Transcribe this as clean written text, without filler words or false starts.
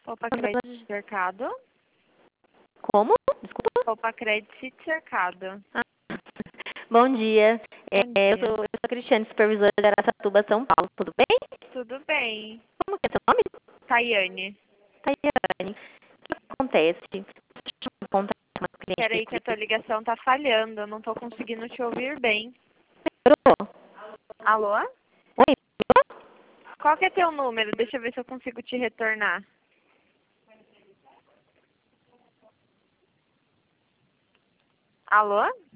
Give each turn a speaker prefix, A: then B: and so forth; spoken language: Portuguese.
A: Opa Crédito Cercado.
B: Como? Desculpa.
A: Opa Crédito Cercado.
B: Ah, bom dia.
A: Bom
B: Eu
A: dia.
B: sou a Cristiane, supervisora de Araçatuba, São Paulo. Tudo bem?
A: Tudo bem.
B: Como que é seu nome?
A: Tayane.
B: Tayane. O que acontece? Deixa eu contar uma cliente
A: Peraí que a tua ligação tá falhando. Eu não tô conseguindo te ouvir bem.
B: Melhorou?
A: Alô?
B: Oi, melhorou?
A: Qual que é teu número? Deixa eu ver se eu consigo te retornar. Alô?